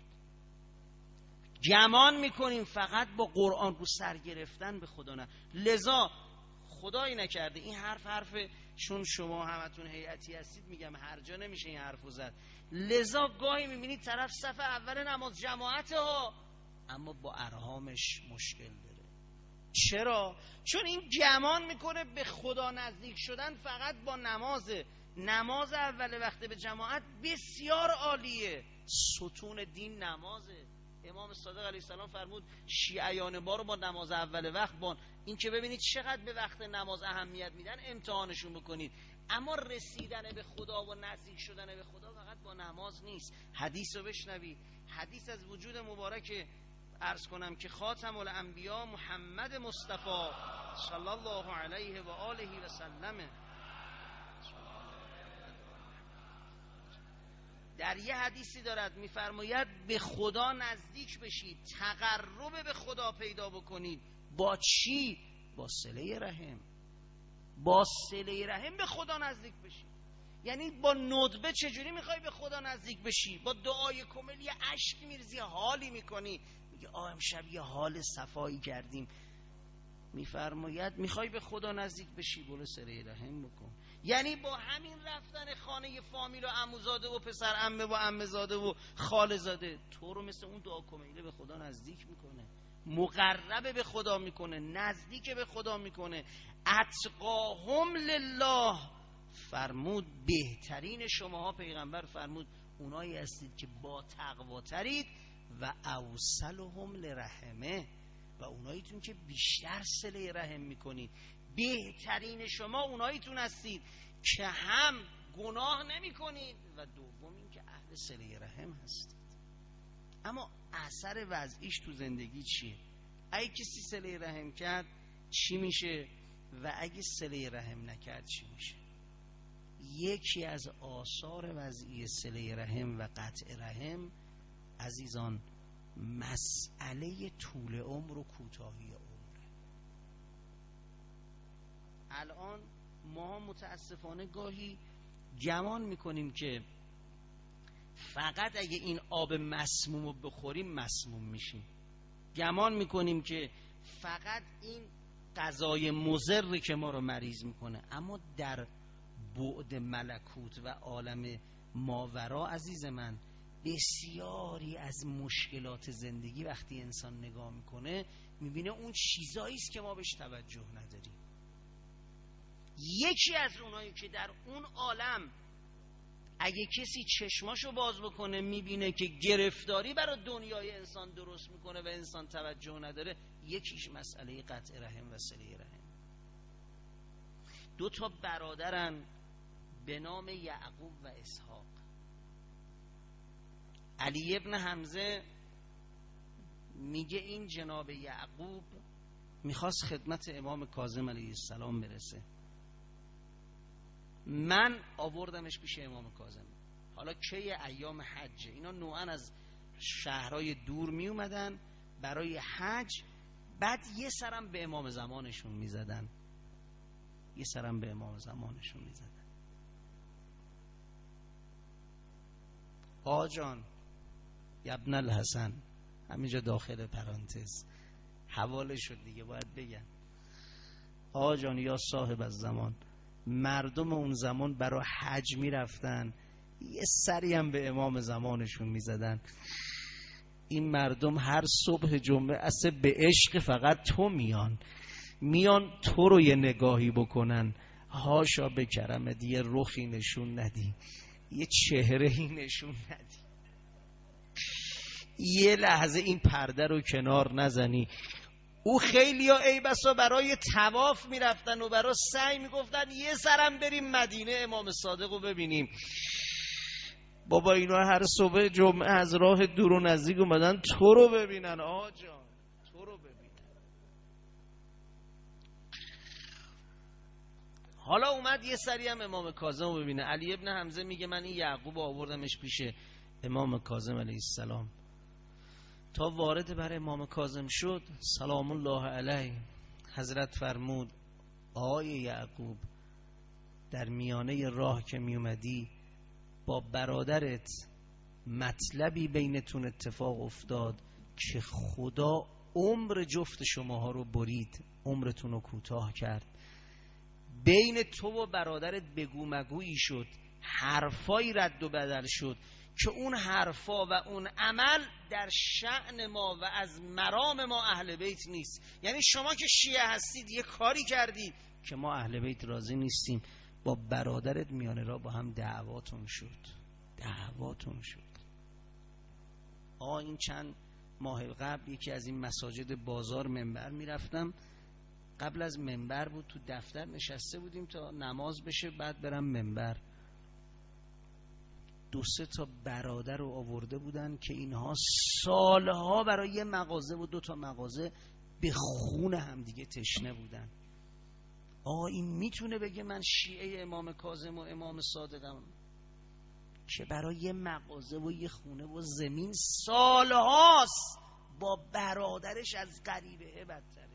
گمان میکنیم فقط با قرآن رو سر گرفتن به خدا نه. لذا خدایی نکرده این حرف حرف چون شما همتون هیئتی هستید میگم هر جا نمیشه این حرفو زد. لذا گاهی میبینید طرف صف اول نماز جماعته ها اما با ارهامش مشکل داره. چرا؟ چون این گمان میکنه به خدا نزدیک شدن فقط با نمازه. نماز اول وقت به جماعت بسیار عالیه، ستون دین نمازه. امام صادق علیه السلام فرمود شیعیان ما رو با نماز اول وقت بان. این که ببینید چقدر به وقت نماز اهمیت میدن، امتحانشون بکنید. اما رسیدن به خدا و نزدیک شدن به خدا فقط با نماز نیست. حدیث رو بشنوی، حدیث از وجود مبارک عرض کنم که خاتم الانبیا محمد مصطفی صلی الله علیه و آله و سلم در یه حدیثی دارد میفرماید به خدا نزدیک بشید، تقرب به خدا پیدا بکنید. با چی؟ با صله رحم. با صله رحم به خدا نزدیک بشید. یعنی با ندبه چجوری میخوای به خدا نزدیک بشی؟ با دعای کامل یه اشک میرزی، حالی میکنی، میگه آه امشب یه حال صفایی کردیم. میفرماید میخوای به خدا نزدیک بشی برو صله رحم بکن. یعنی با همین رفتن خانه فامیل و عموزاده و پسر عمه و عمه‌زاده و خاله‌زاده تو رو مثل اون دعا کمیله به خدا نزدیک میکنه، مقرب به خدا میکنه، نزدیک به خدا میکنه. اتقاهم لله فرمود بهترین شماها، پیغمبر فرمود اونایی هستید که با تقوا ترید و اوصلهم لرحمه، و اوناییتون که بیشتر صله رحم میکنید. بهترین شما اوناییتون هستید که هم گناه نمی کنید و دوم این که اهل صله رحم هستید. اما اثر وضعیش تو زندگی چیه؟ اگه کسی صله رحم کرد چی میشه و اگه صله رحم نکرد چی میشه؟ یکی از آثار وضعی صله رحم و قطع رحم عزیزان مسئله طول عمر و کوتاهی عمر. الان ما متاسفانه گاهی گمان میکنیم که فقط اگه این آب مسموم رو بخوریم مسموم میشیم. گمان میکنیم که فقط این غذای مضری که ما رو مریض میکنه. اما در بعد ملکوت و عالم ماورا عزیز من بسیاری از مشکلات زندگی وقتی انسان نگاه میکنه میبینه اون چیزایی است که ما بهش توجه نداریم. یکی از اونایی که در اون عالم اگه کسی چشماشو باز بکنه میبینه که گرفتاری برای دنیای انسان درست میکنه و انسان توجه نداره، یکیش مسئله قطع رحم و صله رحم. دو تا برادرن به نام یعقوب و اسحاق. علی ابن حمزه میگه این جناب یعقوب میخواست خدمت امام کاظم علیه السلام برسه، من آوردمش پیش امام کاظم. حالا کی؟ ایام حج. اینا نوعا از شهرهای دور می اومدن برای حج، بعد یه سرم به امام زمانشون میزدن، یه سرم به امام زمانشون میزدن. آجان ابن الحسن، همینجا داخل پرانتز حواله شد دیگه باید بگن، آجان یا صاحب از زمان، مردم اون زمان برای حج میرفتن، یه سری هم به امام زمانشون میزدن. این مردم هر صبح جمعه اصلا به عشق فقط تو میان میان تو رو یه نگاهی بکنن، هاشا به کرمت یه رخی نشون ندی، یه چهرهی نشون ندی، یه لحظه این پرده رو کنار نزنی. او خیلی ها ای بسا برای طواف میرفتن و برای سعی میگفتن یه سرم بریم مدینه امام صادق رو ببینیم. بابا اینا هر صبح جمعه از راه دور و نزدیک اومدن تو رو ببینن، آجان تو رو ببینن. حالا اومد یه سری هم امام کاظم رو ببینه. علی ابن حمزه میگه من این یعقوب آوردمش پیش امام کاظم علیه السلام. تا وارد بر امام کاظم شد سلام الله علیه، حضرت فرمود آقای یعقوب، در میانه راه که می اومدی با برادرت مطلبی بینتون اتفاق افتاد که خدا عمر جفت شماها رو برید، عمرتون رو کوتاه کرد. بین تو و برادرت بگو مگویی شد، حرفایی رد و بدل شد که اون حرفا و اون عمل در شأن ما و از مرام ما اهل بیت نیست. یعنی شما که شیعه هستید یه کاری کردید که ما اهل بیت راضی نیستیم. با برادرت میانه را با هم دعواتون شد دعواتون شد آه این چند ماه قبل یکی از این مساجد بازار منبر میرفتم، قبل از منبر بود، تو دفتر نشسته بودیم تا نماز بشه بعد برم منبر. دو سه تا برادر رو آورده بودن که اینها سالها برای یه مغازه و دو تا مغازه به خون هم دیگه تشنه بودن. آقا این میتونه بگه من شیعه امام کاظم و امام صادقم که برای یه مغازه و یه خونه و زمین سالهاست با برادرش از غریبه بدتره؟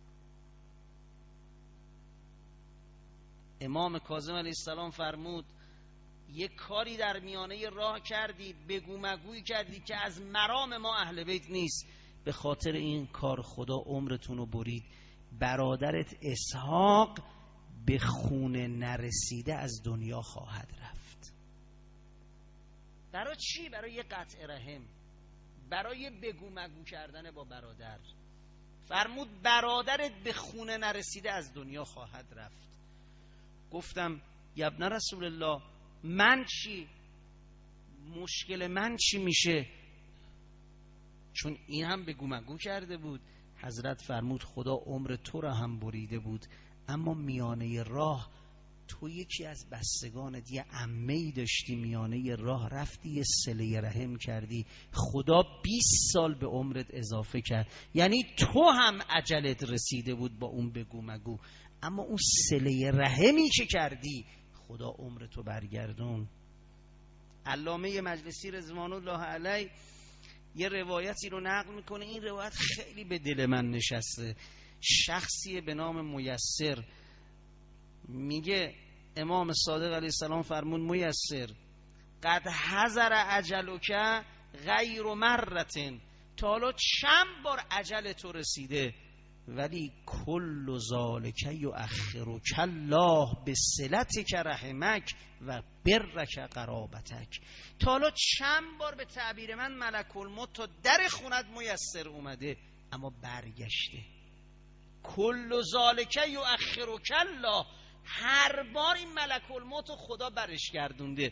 امام کاظم علیه السلام فرمود یه کاری در میانه راه کردید، بگو مگوی کردید که از مرام ما اهل بیت نیست، به خاطر این کار خدا عمرتون رو برید. برادرت اسحاق به خونه نرسیده از دنیا خواهد رفت. برای چی؟ برای یه قطع رحم، برای بگو مگو کردن با برادر. فرمود برادرت به خونه نرسیده از دنیا خواهد رفت. گفتم یا ابن رسول الله من چی؟ مشکل من چی میشه؟ چون این هم بگو مگو کرده بود. حضرت فرمود خدا عمر تو را هم بریده بود، اما میانه راه تو یکی از بستگانت یه عمه‌ای داشتی، میانه راه رفتی یه صله رحم کردی، خدا بیست سال به عمرت اضافه کرد. یعنی تو هم اجلت رسیده بود با اون بگو مگو، اما اون صله رحمی که کردی خدا عمرتو برگردون. علامه مجلسی رضوان الله علیه یه روایتی رو نقل میکنه، این روایت خیلی به دل من نشسته. شخصی به نام میسر میگه امام صادق علیه السلام فرمون میسر قد حضر اجلک غیر مرتن، تا حالا چند بار اجل تو رسیده، ولی کل ذالک یؤخرک الله بصلتک رحمک و برک قرابتک. تا حالا چند بار به تعبیر من ملک الموت تا در خونت میسر اومده اما برگشته. کل ذالک یؤخرک الله، هر بار این ملک الموت خدا برش گردونده.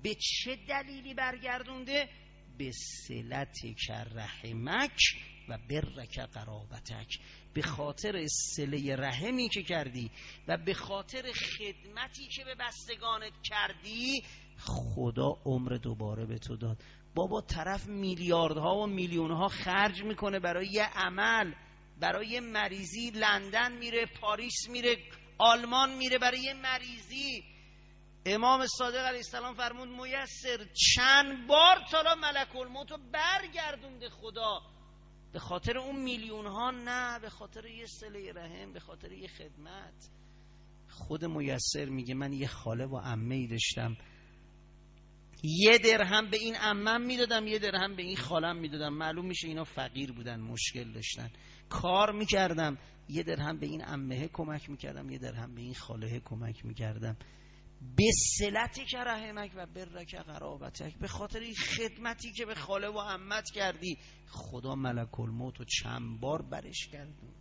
به چه دلیلی برگردونده؟ به صلتک رحمک و برک قرابتک، به خاطر صله رحمی که کردی و به خاطر خدمتی که به بستگانت کردی، خدا عمر دوباره به تو داد. بابا طرف میلیاردها و میلیونها خرج میکنه برای یه عمل، برای یه مریضی، لندن میره، پاریس میره، آلمان میره برای یه مریضی. امام صادق علیه السلام فرمود میسر چند بار تالا ملک الموت رو برگردونده خدا، به خاطر اون میلیون ها نه، به خاطر یه صله رحم، به خاطر یه خدمت. خود میسر میگه من یه خاله و عمه‌ای داشتم، یه درهم به این عمم میدادم، یه درهم به این خالم میدادم، معلوم میشه اینا فقیر بودن، مشکل داشتن، کار میکردم، یه درهم به این عمه کمک میکردم، یه درهم به این خاله کمک میکردم. به صلتک رحمک و برک قرابتک، به خاطر این خدمتی که به خاله و عمت کردی، خدا ملک الموت رو چند بار برش گردونده.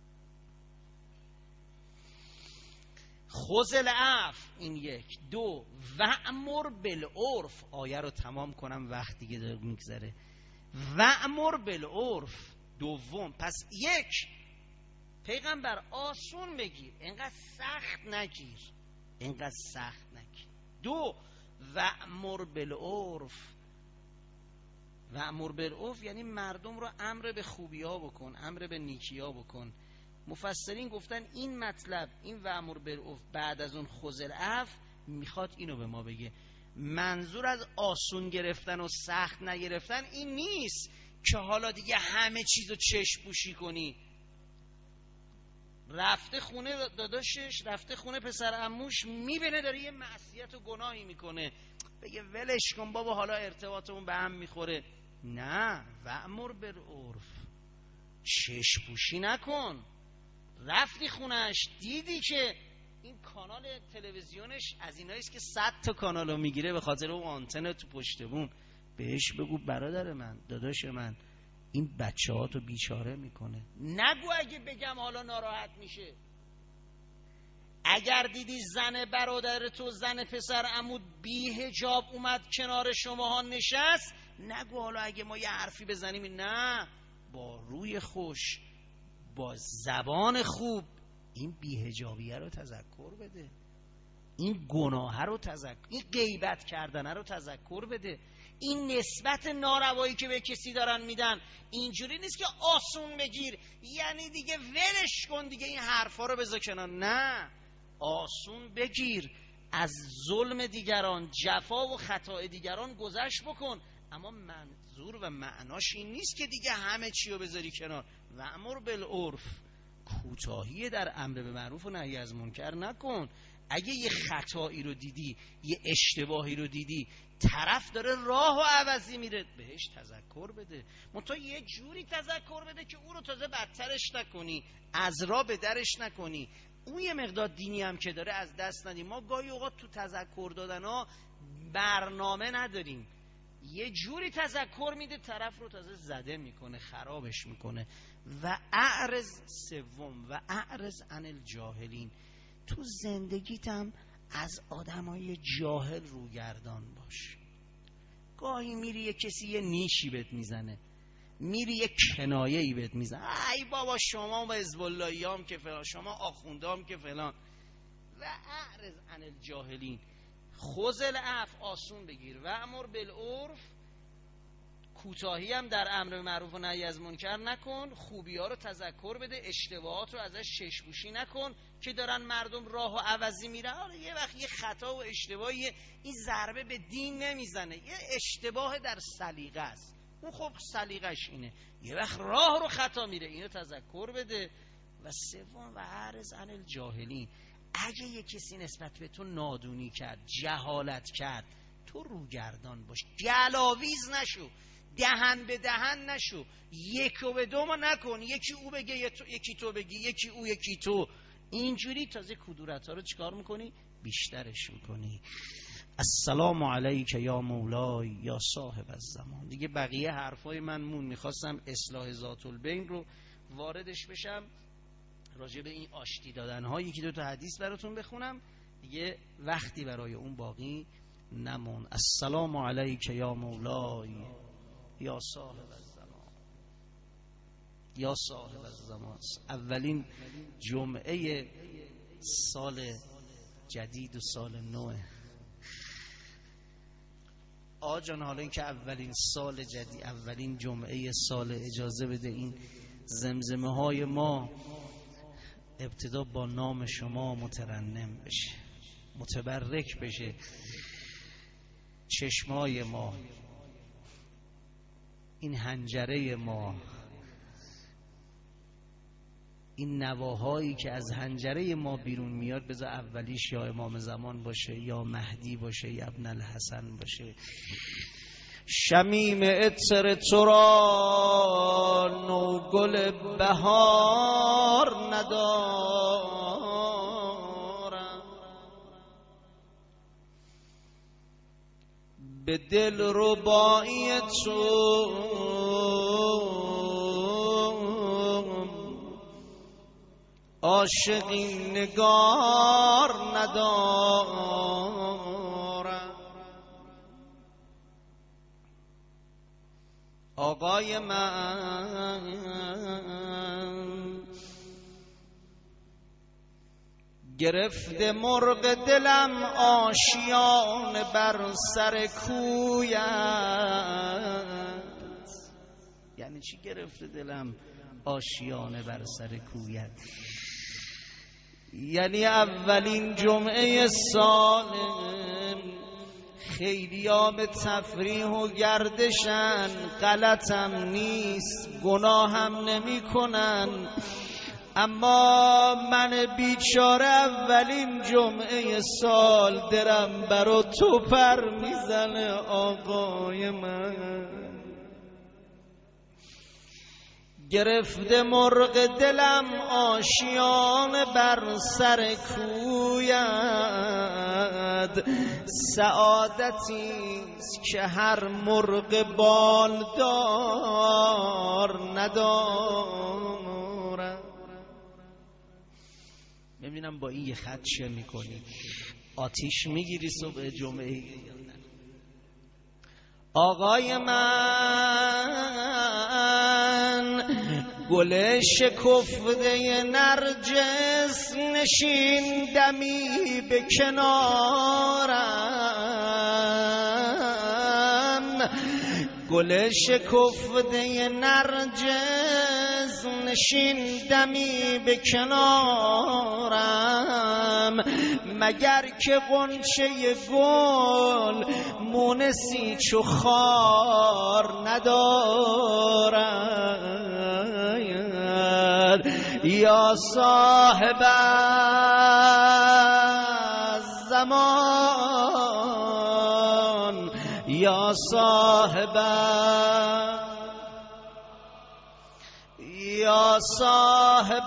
خذ العفو، این یک. دو، وأمر بالعرف، آیه رو تمام کنم وقت دیگه داره میگذره. وأمر بالعرف. دوم، پس یک، پیغمبر آسون بگیر، اینقدر سخت نگیر، اینقدر سخت نگیر. دو، وأمر بالعرف. وأمر بالعرف یعنی مردم رو امر به خوبی ها بکن، امر به نیکی ها بکن. مفسرین گفتن این مطلب، این وأمر بالعرف بعد از اون خذ العفو، میخواد اینو به ما بگه. منظور از آسون گرفتن و سخت نگرفتن این نیست که حالا دیگه همه چیزو چشم پوشی کنی. رفته خونه داداشش، رفته خونه پسر عموش، میبینه داره یه معصیت و گناهی میکنه، بگه ولش کن بابا حالا ارتباطمون به هم میخوره. نه، وأمر بالعرف، چشم پوشی نکن. رفتی خونش، دیدی که این کانال تلویزیونش از ایناییست که صد تا کانالو میگیره به خاطر اون آنتن تو پشت بوم، بهش بگو برادر من، داداش من، این بچه ها تو بیچاره میکنه. نگو اگه بگم حالا ناراحت میشه. اگر دیدی زن برادر تو، زن پسر عمود بی حجاب اومد کنار شماها نشست، نگو حالا اگه ما یه حرفی بزنیم. نه، با روی خوش، با زبان خوب این بی‌حجابیه رو تذکر بده، این گناه رو تذکر، این غیبت کردنه رو تذکر بده، این نسبت ناروایی که به کسی دارن میدن اینجوری نیست که آسون بگیر یعنی دیگه ولش کن دیگه این حرفا رو بذار کنار. نه، آسون بگیر، از ظلم دیگران، جفا و خطا دیگران گذشت بکن، اما منظور و معناش این نیست که دیگه همه چی رو بذاری کنار. وأمر بالعرف، کوتاهی در امر به معروف و نهی از منکر نکن. اگه یه خطایی رو دیدی، یه اشتباهی رو دیدی، طرف داره راه و عوضی میره، بهش تذکر بده، منتها یه جوری تذکر بده که او رو تازه بدترش نکنی، از راه به درش نکنی. اون یه مقدار دینی هم که داره از دست ندیم. ما گاهی اوقات تو تذکر دادن ها برنامه نداریم، یه جوری تذکر میده طرف رو تازه زده میکنه، خرابش میکنه. و اعرض، سوم، و اعرض عن الجاهلین، تو زندگیت هم از آدمای جاهل روگردان باش. گاهی میری یه کسی یه نیشی بهت میزنه، میری یه کنایه‌ای بهت میزنه، ای بابا شما با حزب اللهیام که فلان، شما آخوندام که فلان. و اعرض عن الجاهلین، خذ العفو، آسون بگیر، و امر بالعرف، کوتاهی هم در امر به معروف و نهی از منکر نکن، خوبی ها رو تذکر بده، اشتباهات رو ازش چشم‌پوشی نکن که دارن مردم راه و عوضی میرن. حالا یه وقت یه خطا و اشتباهی، این ضربه به دین نمیزنه، یه اشتباه در سلیقه است، اون خب سلیقش اینه، یه وقت راه رو خطا میره، اینو تذکر بده. و سوم، و اعرض عن الجاهلین، اگه یه کسی نسبت به تو نادونی کرد، جهالت کرد، تو روگردان باش، گلاویز نشو، دهن به دهن نشو، یکو به دومو نکن، یکی او بگه یکی تو بگی، یکی او یکی تو، اینجوری تازه کدورت ها رو چیکار میکنی؟ بیشترش میکنی. السلام علیک یا مولای یا صاحب الزمان. دیگه بقیه حرفای من مون، میخواستم اصلاح ذات البین رو واردش بشم، راجع به این آشتی دادن ها یکی دو تا حدیث براتون بخونم، دیگه وقتی برای اون باقی نمون. السلام علیک یا مولای یا صاحب الزمان یا صاحب الزمان. اولین جمعه سال جدید و سال نوه. آجان حالا این که اولین سال جدید، اولین جمعه سال، اجازه بده این زمزمه های ما ابتدا با نام شما مترنم بشه، متبرک بشه. چشمای ما، این حنجره ما، این نواهایی که از حنجره ما بیرون میاد، بذار اولیش یا امام زمان باشه یا مهدی باشه یا ابن الحسن باشه. شمیم عطر تو را نوگل بهار ندارم، به دل ربایی تو عاشقی نگار ندارم. آقای من گرفته مرغ دلم آشیان بر سر کویت. یعنی چی گرفته دلم آشیانه بر سر کویت؟ یعنی اولین جمعه سال، خیلی ها به تفریح و گردشن، غلطم نیست، گناهم نمی کنن، اما من بیچاره اولین جمعه سال درم برا تو پر میزنه. آقای من گرفته مرغ دلم آشیان بر سر کویت. سعادتیست که هر مرغ بالدار ندارد. ببینم با این یه خط چه میکنی؟ آتیش میگیری صبح جمعه؟ آقای من گل شکفته نرجس نشین دمی به کنارم، گل شکفته نرجس نشین دمی به کنارم. مگر که غنچه گل مونسی چو خار ندارد. یا صاحب الزمان یا صاحب یا صاحب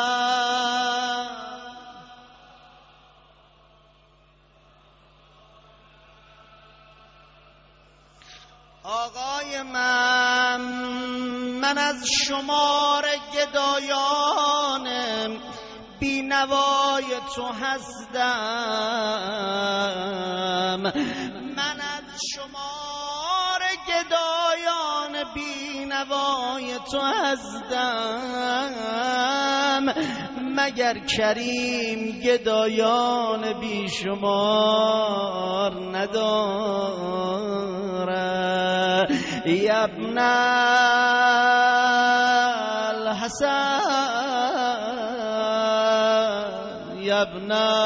آقای من، من از شمار گدایان بی نوای تو هستم. من از شمار گدایان بی نوای تو هستم. مگر کریم گدایان بی شمار نداره. یا ابن الحسن یا ابن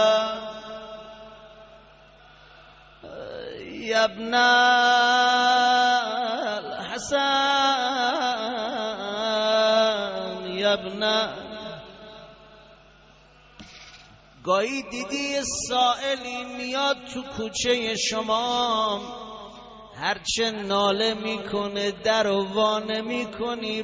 یا ابن الحسن یا ابن. گاهی دیدی سائلی میاد تو کوچه شما، هرچه ناله میکنه در و وانه میکنی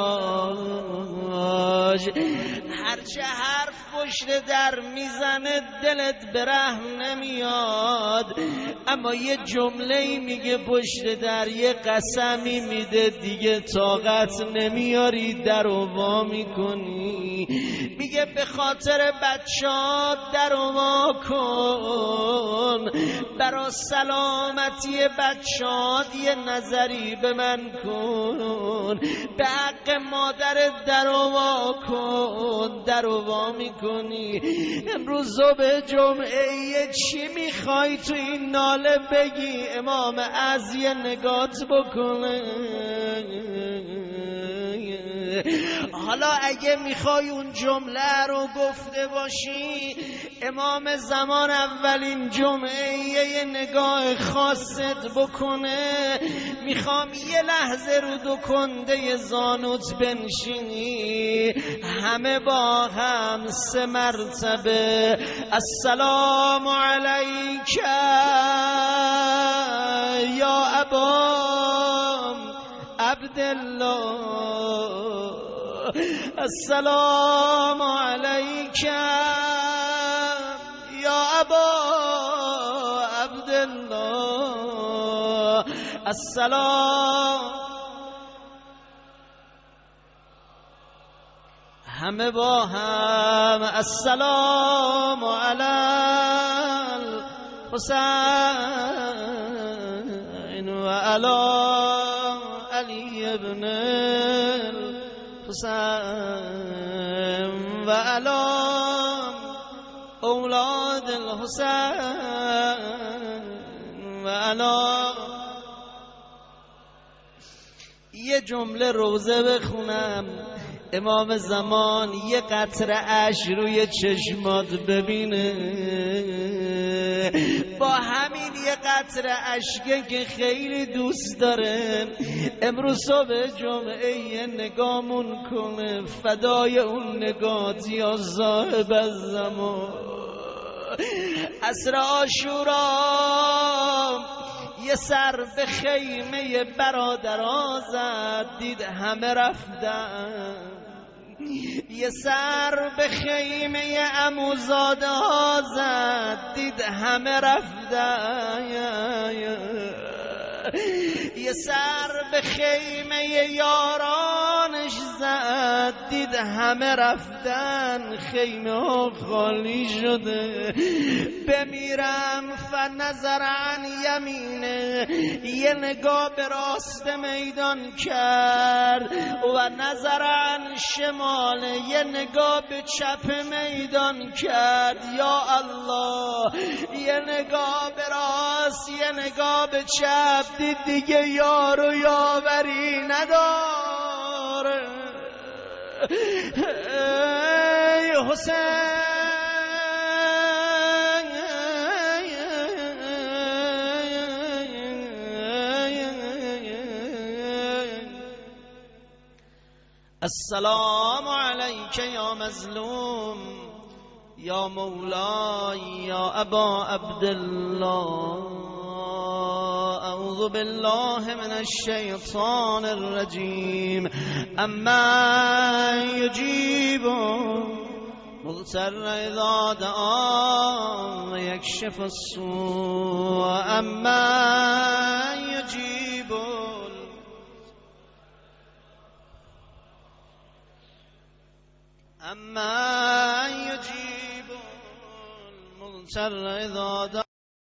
براش، هرچه حرف پشت در میزنه دلت به رحم نمیاد، اما یه جمله میگه پشت در، یه قسمی میده دیگه طاقت نمیاری در و وا میکنی. بکنی. میگه به خاطر بچه‌ها در وا کن، برا سلامتی بچه‌ها یه نظری به من کن. به حق مادر در وا کن. در وا میکنی. امروز به جمعه چی میخوای تو این ناله بگی؟ امام از یه نگات بکنه. حالا اگه میخوای اون جمله رو گفته باشی، امام زمان اولین جمعه یه نگاه خاصت بکنه. میخوام یه لحظه رو دو کنده زانوت بنشینی، همه با هم سه مرتبه السلام علیک یا ابا عبدالله، السلام علیک یا ابا عبدالله، السلام. همه با هم السلام علی الحسین و علی علی ابن الحسین و علی اولاد الحسین و علی. یه جمله روزه بخونم، امام زمان یه قطره اش روی چشمات ببینه، با همین یه قطره اشکه که خیلی دوست داره امروز صبح جمعه یه نگامون کنه، فدای اون نگات یا صاحب الزمان. عصر عاشورا یه سر به خیمه برادرها زد، دید همه رفتن. یه سر به خیمه عموزاده ها زد، دید همه رفتن. یه سر به خیمه یارانش زد، دید همه رفتن، خیمه ها خالی شده. بمیرم فنظر عن یمینه، یه نگاه به راست میدان کرد، و نظر عن شماله، یه نگاه به چپ میدان کرد. یا الله، یه نگاه به راست یه نگاه به چپ، دید دیگه یار و یاوری نداره. ای حسین، السلام علیک یا مظلوم یا مولا یا ابا عبدالله، اعوذ بالله من الشیطان الرجیم. اما یجیب مضطر اذا دعا و یکشف السوء، اما یجیب اما یجیب المضطر اذا دعا